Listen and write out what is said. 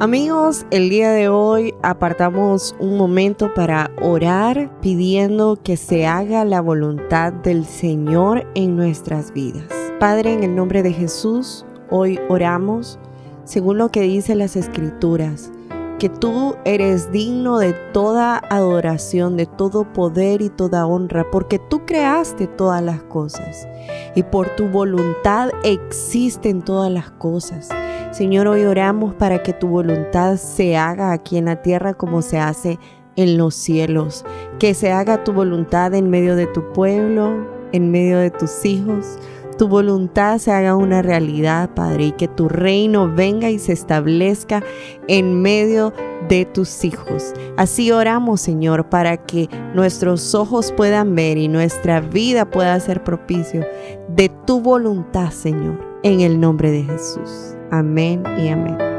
Amigos, el día de hoy apartamos un momento para orar pidiendo que se haga la voluntad del Señor en nuestras vidas. Padre, en el nombre de Jesús, hoy oramos según lo que dicen las Escrituras, que tú eres digno de toda adoración, de todo poder y toda honra, porque tú creaste todas las cosas y por tu voluntad existen todas las cosas. Señor, hoy oramos para que tu voluntad se haga aquí en la tierra como se hace en los cielos, que se haga tu voluntad en medio de tu pueblo, en medio de tus hijos. Tu voluntad se haga una realidad, Padre, y que tu reino venga y se establezca en medio de tus hijos. Así oramos, Señor, para que nuestros ojos puedan ver y nuestra vida pueda ser propicio de tu voluntad, Señor, en el nombre de Jesús. Amén y amén.